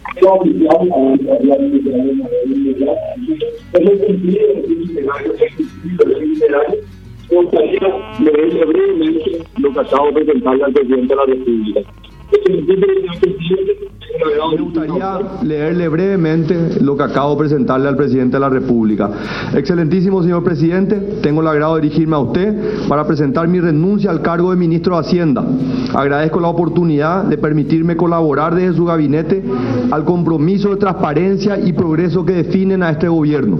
Me gustaría leerle brevemente lo que acabo de presentarle al presidente de la República. Me gustaría leerle brevemente lo que acabo de presentarle al presidente de la República. Excelentísimo señor presidente, tengo el agrado de dirigirme a usted para presentar mi renuncia al cargo de ministro de Hacienda. Agradezco la oportunidad de permitirme colaborar desde su gabinete al compromiso de transparencia y progreso que definen a este gobierno.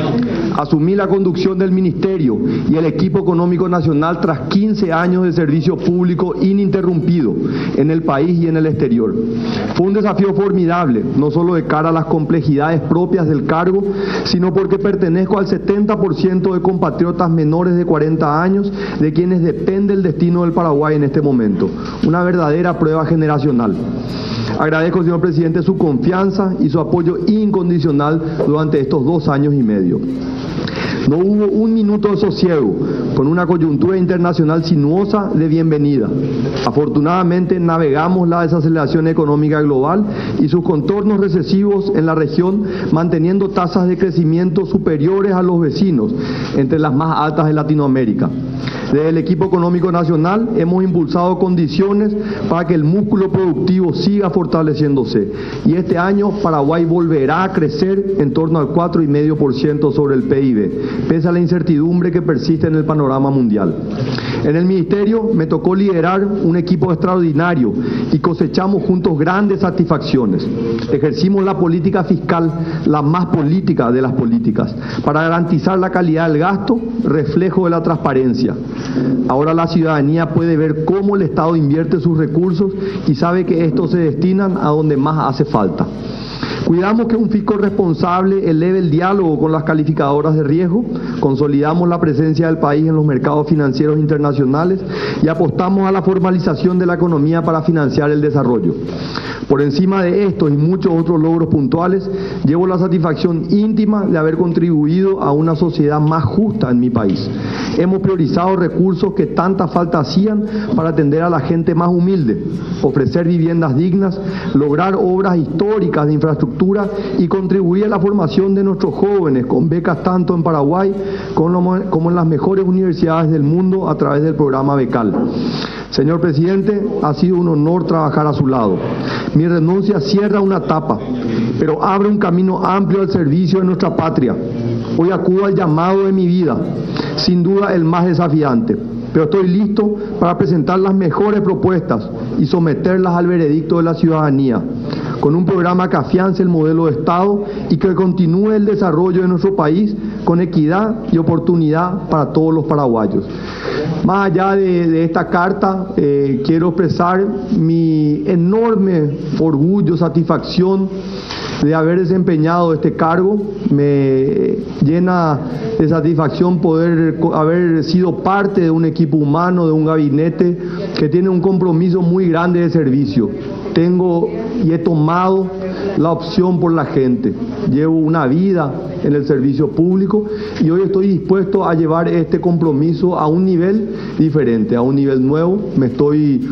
Asumí la conducción del ministerio y el equipo económico nacional tras 15 años de servicio público ininterrumpido en el país y en el exterior. Fue un desafío formidable, no solo de cara a las complejidades propias del cargo, sino porque pertenezco al 70% de compatriotas menores de 40 años, de quienes depende el destino del Paraguay en este momento. Una verdadera prueba generacional. Agradezco, señor presidente, su confianza y su apoyo incondicional durante estos 2 años y medio. No hubo un minuto de sosiego, con una coyuntura internacional sinuosa de bienvenida. Afortunadamente navegamos la desaceleración económica global y sus contornos recesivos en la región, manteniendo tasas de crecimiento superiores a los vecinos, entre las más altas de Latinoamérica. Desde el equipo económico nacional hemos impulsado condiciones para que el músculo productivo siga fortaleciéndose, y este año Paraguay volverá a crecer en torno al 4,5% sobre el PIB, pese a la incertidumbre que persiste en el panorama mundial. En el ministerio me tocó liderar un equipo extraordinario y cosechamos juntos grandes satisfacciones. Ejercimos la política fiscal, la más política de las políticas, para garantizar la calidad del gasto, reflejo de la transparencia. Ahora la ciudadanía puede ver cómo el Estado invierte sus recursos y sabe que estos se destinan a donde más hace falta. Cuidamos que un fisco responsable eleve el diálogo con las calificadoras de riesgo, consolidamos la presencia del país en los mercados financieros internacionales y apostamos a la formalización de la economía para financiar el desarrollo. Por encima de estos y muchos otros logros puntuales, llevo la satisfacción íntima de haber contribuido a una sociedad más justa en mi país. Hemos priorizado recursos que tanta falta hacían para atender a la gente más humilde, ofrecer viviendas dignas, lograr obras históricas de infraestructura y contribuir a la formación de nuestros jóvenes con becas tanto en Paraguay como en las mejores universidades del mundo a través del programa Becal. Señor presidente, ha sido un honor trabajar a su lado. Mi renuncia cierra una etapa, pero abre un camino amplio al servicio de nuestra patria. Hoy acudo al llamado de mi vida, sin duda el más desafiante, pero estoy listo para presentar las mejores propuestas y someterlas al veredicto de la ciudadanía, con un programa que afiance el modelo de Estado y que continúe el desarrollo de nuestro país con equidad y oportunidad para todos los paraguayos. Más allá de esta carta, quiero expresar mi enorme orgullo, satisfacción de haber desempeñado este cargo. Me llena de satisfacción poder haber sido parte de un equipo humano, de un gabinete que tiene un compromiso muy grande de servicio. Tengo y he tomado la opción por la gente. Llevo una vida en el servicio público y hoy estoy dispuesto a llevar este compromiso a un nivel diferente, a un nivel nuevo. Me estoy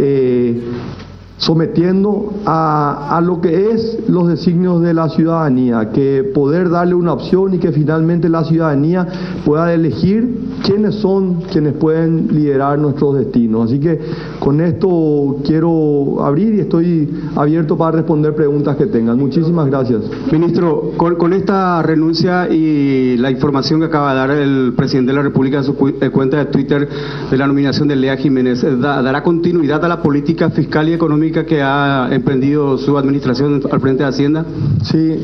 sometiendo a lo que es los designios de la ciudadanía, que poder darle una opción y que finalmente la ciudadanía pueda elegir quiénes son quienes pueden liderar nuestros destinos. Así que con esto quiero abrir y estoy abierto para responder preguntas que tengan. Muchísimas gracias. Ministro, con esta renuncia y la información que acaba de dar el presidente de la República en su cuenta de Twitter de la nominación de Lea Jiménez, ¿dará continuidad a la política fiscal y económica que ha emprendido su administración al frente de Hacienda? Sí,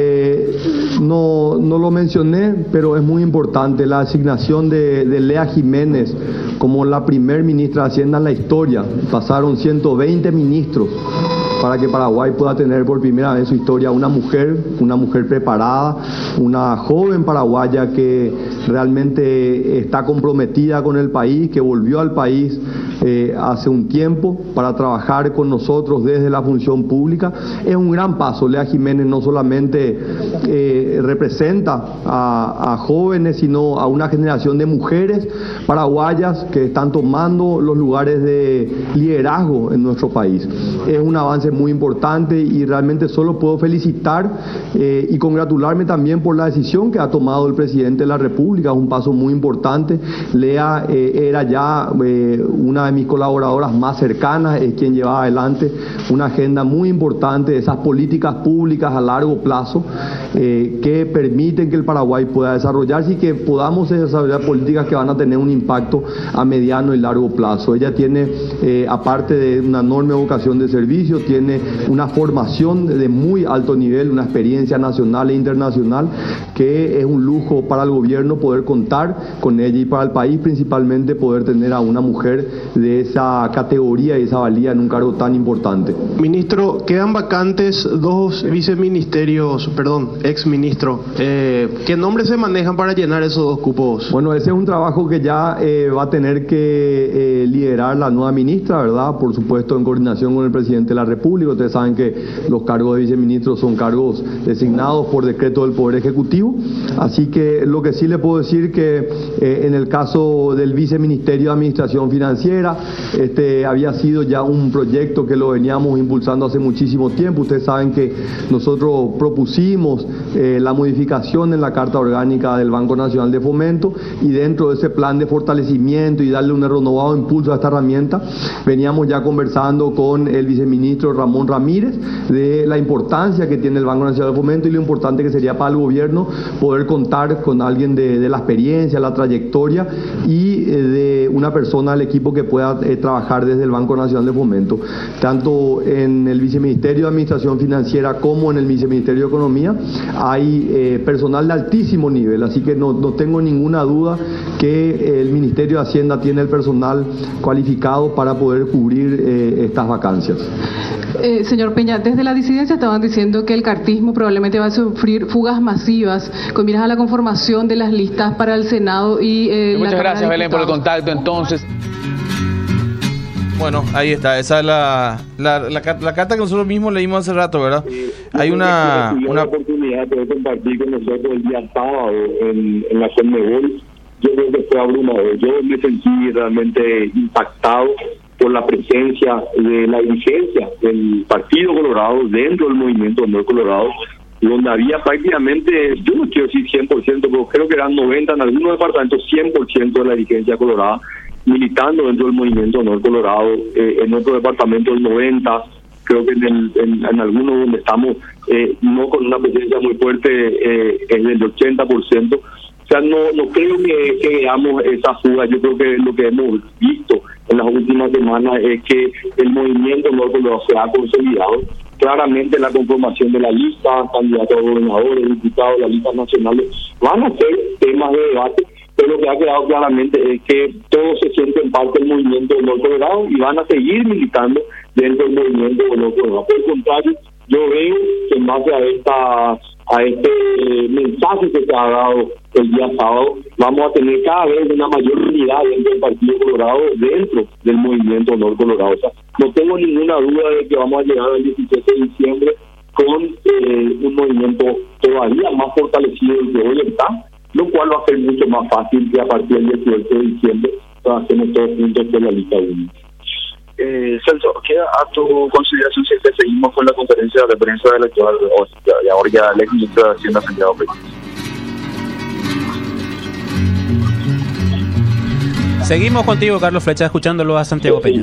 no lo mencioné, pero es muy importante la asignación de Lea Jiménez como la primer ministra de Hacienda en la historia. Pasaron 120 ministros para que Paraguay pueda tener por primera vez en su historia una mujer preparada, una joven paraguaya que realmente está comprometida con el país, que volvió al país hace un tiempo para trabajar con nosotros desde la función pública. Es un gran paso. Lea Jiménez no solamente representa a jóvenes, sino a una generación de mujeres paraguayas que están tomando los lugares de liderazgo en nuestro país. Es un avance muy importante y realmente solo puedo felicitar y congratularme también por la decisión que ha tomado el presidente de la República. Es un paso muy importante. Lea era ya una de mis colaboradoras más cercanas, es quien llevaba adelante una agenda muy importante de esas políticas públicas a largo plazo que permiten que el Paraguay pueda desarrollarse y que podamos desarrollar políticas que van a tener un impacto a mediano y largo plazo. Ella tiene, aparte de una enorme vocación de servicio, tiene una formación de muy alto nivel, una experiencia nacional e internacional que es un lujo para el gobierno poder contar con ella y para el país principalmente poder tener a una mujer de esa categoría y esa valía en un cargo tan importante. Ministro, quedan vacantes 2 viceministerios, exministro. ¿Qué nombres se manejan para llenar esos 2 cupos? Bueno, ese es un trabajo que ya va a tener que liderar la nueva ministra, ¿verdad? Por supuesto, en coordinación con el presidente de la República. Ustedes saben que los cargos de viceministros son cargos designados por decreto del Poder Ejecutivo. Así que lo que sí le puedo decir que en el caso del viceministerio de Administración Financiera, había sido ya un proyecto que lo veníamos impulsando hace muchísimo tiempo. Ustedes saben que nosotros propusimos la modificación en la Carta Orgánica del Banco Nacional de Fomento y dentro de ese plan de fortalecimiento y darle un renovado impulso a esta herramienta, veníamos ya conversando con el viceministro Ramón Ramírez de la importancia que tiene el Banco Nacional de Fomento y lo importante que sería para el gobierno poder contar con alguien de la experiencia, la trayectoria y de una persona del equipo que pueda trabajar desde el Banco Nacional de Fomento, tanto en el Viceministerio de Administración Financiera como en el Viceministerio de Economía. Hay personal de altísimo nivel, así que no tengo ninguna duda que el Ministerio de Hacienda tiene el personal cualificado para poder cubrir estas vacancias. Señor Peña, desde la disidencia estaban diciendo que el cartismo probablemente va a sufrir fugas masivas con miras a la conformación de las listas para el Senado y muchas gracias, Belén, por el contacto. Entonces, bueno, ahí está, esa es la carta que nosotros mismos leímos hace rato, ¿verdad? Hay una oportunidad de compartir con nosotros el día sábado en la Conmebol. Yo creo que fue abrumador. Yo me sentí realmente impactado por la presencia de la dirigencia del Partido Colorado dentro del movimiento Honor Colorado, donde había prácticamente, yo no quiero decir 100%, pero creo que eran 90, en algunos departamentos 100% de la dirigencia colorada militando dentro del movimiento Honor Colorado. En otro departamento el 90%, creo que en algunos donde estamos no con una presencia muy fuerte es del 80%. O sea, no creo que veamos esa fuga. Yo creo que lo que hemos visto en las últimas semanas es que el movimiento Honor Colorado se ha consolidado. Claramente la conformación de la lista, candidatos a gobernadores, diputados, las listas nacionales, van a ser temas de debate, pero lo que ha quedado claramente es que todos se sienten parte del movimiento Honor Colorado y van a seguir militando dentro del movimiento Honor Colorado. Por el contrario, yo veo que en base a este mensaje que se ha dado el día sábado, vamos a tener cada vez una mayor unidad dentro del Partido Colorado, dentro del movimiento Honor Colorado. O sea, no tengo ninguna duda de que vamos a llegar al 17 de diciembre con un movimiento todavía más fortalecido del que hoy está, lo cual va a ser mucho más fácil que a partir del 18 de diciembre hacemos todos juntos por la lista 1. Celso, queda a tu consideración si seguimos con la conferencia de prensa del actual, y ahora ya el ex ministro de Hacienda, Santiago Peña. Seguimos contigo, Carlos Flecha, escuchándolo a Santiago Peña.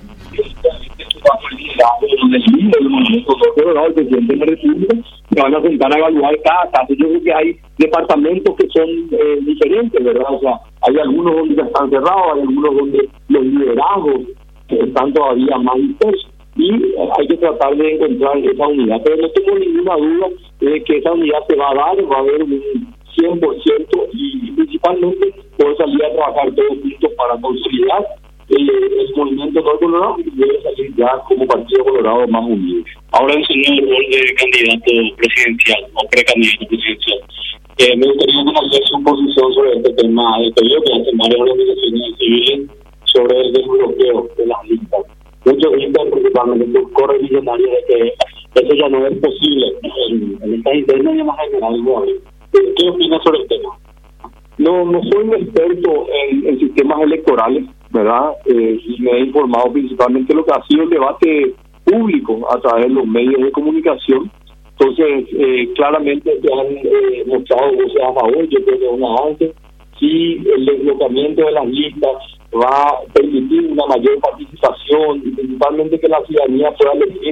El presidente de la República se van a sentar a evaluar cada caso. Yo creo que hay departamentos que son diferentes, ¿verdad? O sea, hay algunos donde ya están cerrados, hay algunos donde los liderazgos están todavía más dispersos y hay que tratar de encontrar esa unidad, pero no tengo ninguna duda de que esa unidad se va a dar, va a haber un 100% y principalmente poder salir a trabajar todos juntos para consolidar el movimiento Honor Colorado y debe salir ya como Partido Colorado más unido. Ahora enseñó el rol de candidato presidencial o precandidato presidencial. Me gustaría conocer su posición sobre este tema de pedido que hacen varias organizaciones civiles sobre el desbloqueo de las listas. Muchos dicen, principalmente correligionarios, de que Eso ya no es posible en esta interna y en la general. ¿Qué opinas sobre el tema? No soy un experto en sistemas electorales, ¿verdad? Y me he informado principalmente de lo que ha sido el debate público a través de los medios de comunicación. Entonces, claramente se han mostrado voces a favor. Yo creo que es un avance. Si el desblocamiento de las listas va a permitir una mayor participación y principalmente que la ciudadanía pueda elegir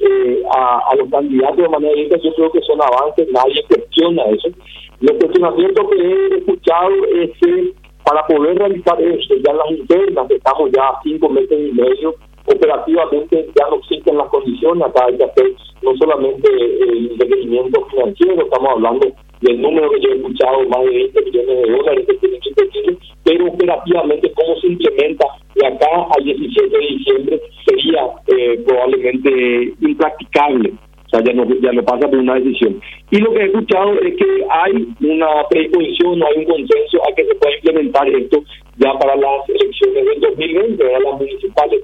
a los candidatos de manera directa, yo creo que son avances, nadie cuestiona eso. Los cuestionamientos que he escuchado es que para poder realizar esto, ya en las internas, estamos ya a 5 meses y medio, operativamente ya no existen las condiciones. Acá hay que hacer no solamente el requerimiento financiero, estamos hablando del número que yo he escuchado, más de 20 millones de dólares que tienen que invertir, pero operativamente cómo se implementa de acá al 17 de diciembre sería probablemente impracticable. O sea, ya no pasa por una decisión. Y lo que he escuchado es que hay una predisposición, no hay un consenso a que se pueda implementar esto ya para las elecciones del 2020, para las municipales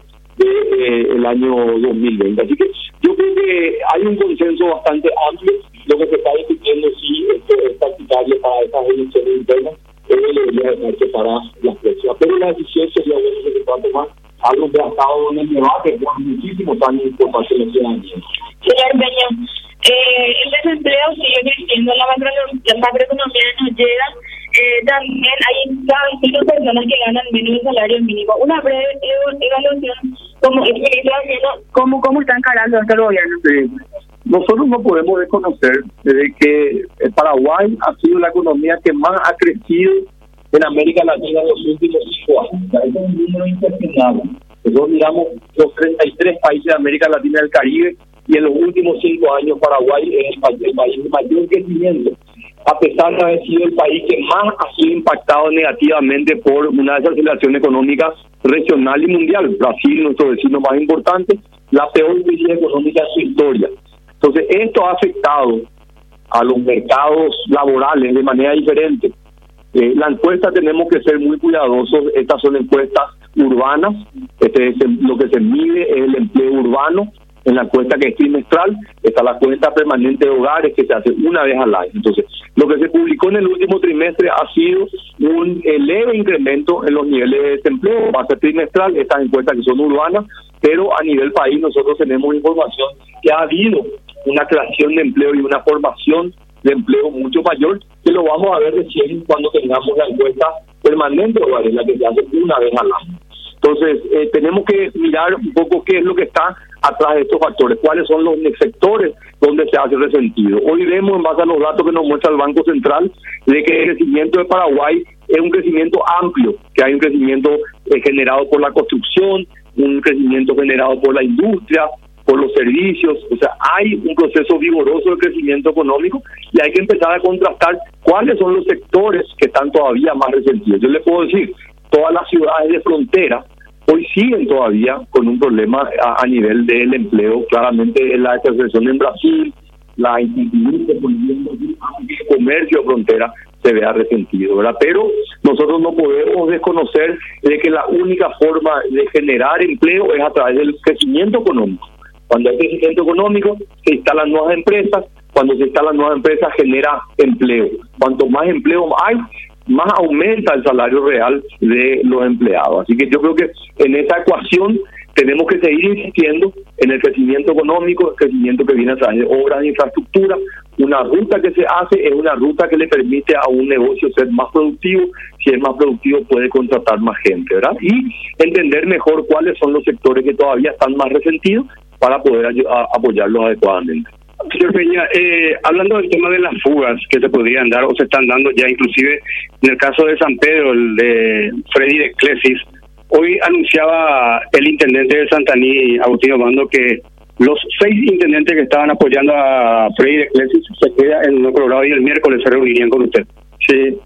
del año 2020. Así que yo creo que hay un consenso bastante amplio. Lo que se está discutiendo si esto es practicable para estas elecciones internas, debería dejarse para las próximas. Pero la decisión sería bueno que se pueda tomar algo que ha estado en el debate por muchísimos años por parte de la ciudadanía. Señor Peña, el desempleo sigue creciendo, la macroeconomía no llega, también hay cada vez personas que ganan menos del salario mínimo. Una breve evaluación, ¿cómo está encarando esto el gobierno? Sí. Nosotros no podemos desconocer de que Paraguay ha sido la economía que más ha crecido en América Latina en los últimos 5 años. O sea, es un número impresionante. Nosotros miramos los 33 países de América Latina y del Caribe, y en los últimos 5 años Paraguay es el país de mayor crecimiento, a pesar de haber sido el país que más ha sido impactado negativamente por una desaceleración económica regional y mundial. Brasil, nuestro vecino más importante, la peor crisis económica de su historia. Entonces, esto ha afectado a los mercados laborales de manera diferente. La encuesta tenemos que ser muy cuidadosos. Estas son encuestas urbanas. Lo que se mide es el empleo urbano. En la encuesta que es trimestral está la cuenta permanente de hogares que se hace una vez al año. Entonces, lo que se publicó en el último trimestre ha sido un leve incremento en los niveles de desempleo. Va a ser trimestral estas encuestas que son urbanas, pero a nivel país nosotros tenemos información que ha habido una creación de empleo y una formación de empleo mucho mayor, que lo vamos a ver recién cuando tengamos la encuesta permanente de hogares, la que se hace una vez al año. Entonces, tenemos que mirar un poco qué es lo que está atrás de estos factores, cuáles son los sectores donde se hace resentido. Hoy vemos, en base a los datos que nos muestra el Banco Central, de que el crecimiento de Paraguay es un crecimiento amplio, que hay un crecimiento generado por la construcción, un crecimiento generado por la industria, por los servicios. O sea, hay un proceso vigoroso de crecimiento económico y hay que empezar a contrastar cuáles son los sectores que están todavía más resentidos. Yo le puedo decir, todas las ciudades de frontera hoy siguen todavía con un problema a nivel del empleo. Claramente la desaceleración en Brasil, la incertidumbre por el comercio de frontera se vea resentido, ¿verdad? Pero nosotros no podemos desconocer de que la única forma de generar empleo es a través del crecimiento económico. Cuando hay crecimiento económico, se instalan nuevas empresas. Cuando se instalan nuevas empresas, genera empleo. Cuanto más empleo hay, más aumenta el salario real de los empleados. Así que yo creo que en esa ecuación tenemos que seguir insistiendo en el crecimiento económico, el crecimiento que viene a través de obras de infraestructura. Una ruta que se hace es una ruta que le permite a un negocio ser más productivo. Si es más productivo, puede contratar más gente, ¿verdad? Y entender mejor cuáles son los sectores que todavía están más resentidos para poder apoyarlos adecuadamente. Señor Peña, hablando del tema de las fugas que se podrían dar o se están dando ya, inclusive en el caso de San Pedro, el de Freddy de Clesis, hoy anunciaba el intendente de Santaní, Agustín Obando, que los 6 intendentes que estaban apoyando a Freddy de Clesis se quedan en otro grado y el miércoles se reunirían con usted. Sí,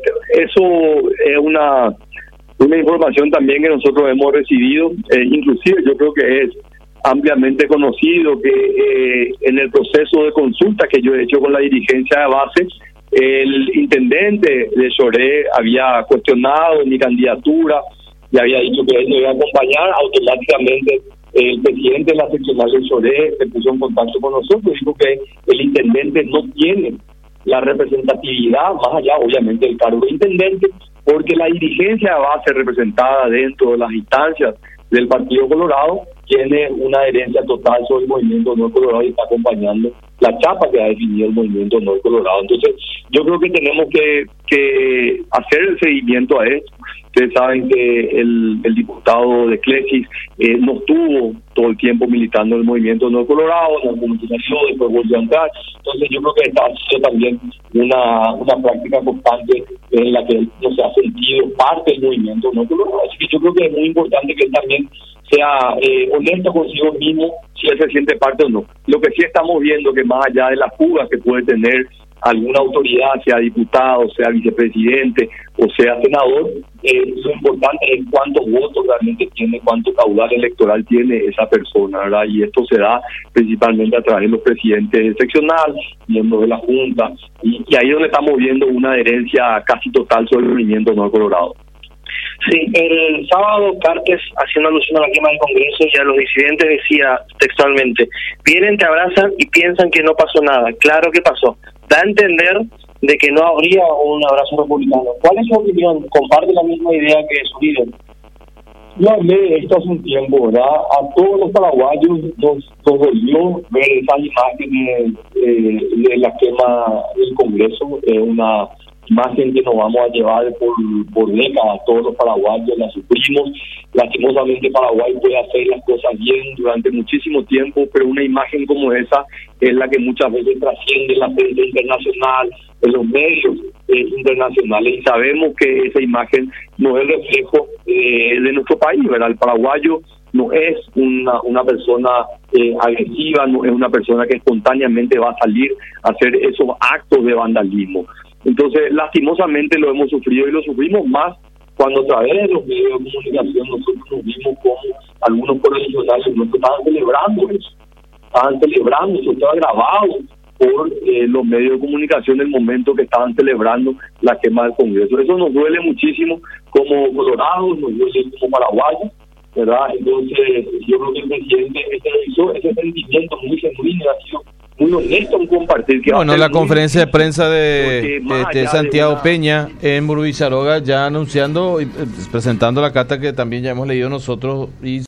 eso es una información también que nosotros hemos recibido, inclusive yo creo que es ampliamente conocido que en el proceso de consulta que yo he hecho con la dirigencia de base, el intendente de Choré había cuestionado mi candidatura y había dicho que él me iba a acompañar. Automáticamente El presidente de la seccional de Choré se puso en contacto con nosotros, dijo que el intendente no tiene la representatividad, más allá obviamente del cargo de intendente, porque la dirigencia va a ser representada dentro de las instancias del Partido Colorado, tiene una adherencia total sobre el movimiento Honor Colorado y está acompañando la chapa que ha definido el movimiento Honor Colorado. Entonces, yo creo que tenemos que hacer el seguimiento a esto. Ustedes saben que el diputado de Clesis no estuvo todo el tiempo militando en el movimiento Honor Colorado, en la comunicación, después volvió a entrar. Entonces, yo creo que esta ha sido también una práctica constante en la que no se ha sentido parte del movimiento Honor Colorado. Así que yo creo que es muy importante que él también sea honesto consigo mismo, si él se siente parte o no. Lo que sí estamos viendo que más allá de la fuga que puede tener alguna autoridad, sea diputado, sea vicepresidente o sea senador, lo importante es cuántos votos realmente tiene, cuánto caudal electoral tiene esa persona, ¿verdad? Y esto se da principalmente a través de los presidentes seccionales, miembros de la Junta, y ahí es donde estamos viendo una adherencia casi total sobre el movimiento Honor Colorado. Sí, el sábado Cartes, haciendo alusión a la quema del Congreso y a los disidentes, decía textualmente: vienen, te abrazan y piensan que no pasó nada. Claro que pasó. Da a entender de que no habría un abrazo republicano. ¿Cuál es su opinión? ¿Comparte la misma idea que su líder? Yo hablé esto hace un tiempo, ¿verdad? A todos los paraguayos nos dolió ver esas imágenes de la quema del Congreso, una imagen que nos vamos a llevar por décadas. Todos los paraguayos la sufrimos. Lastimosamente Paraguay puede hacer las cosas bien durante muchísimo tiempo, pero una imagen como esa es la que muchas veces trasciende la prensa internacional, en los medios internacionales, y sabemos que esa imagen no es reflejo de nuestro país, ¿verdad? El paraguayo no es una persona agresiva, no es una persona que espontáneamente va a salir a hacer esos actos de vandalismo. Entonces, lastimosamente lo hemos sufrido, y lo sufrimos más cuando a través de los medios de comunicación nosotros nos vimos como algunos correligionarios nuestros estaban celebrando eso estaba grabado por los medios de comunicación en el momento que estaban celebrando la quema del Congreso. Eso nos duele muchísimo como colorados, nos duele como paraguayos, ¿verdad? Entonces, yo creo que el presidente exteriorizó ese sentimiento muy genuino, ha sido muy honesto en compartir. Que bueno, la conferencia de prensa de Santiago Peña en Burbicharoga, ya anunciando y presentando la carta que también ya hemos leído nosotros, y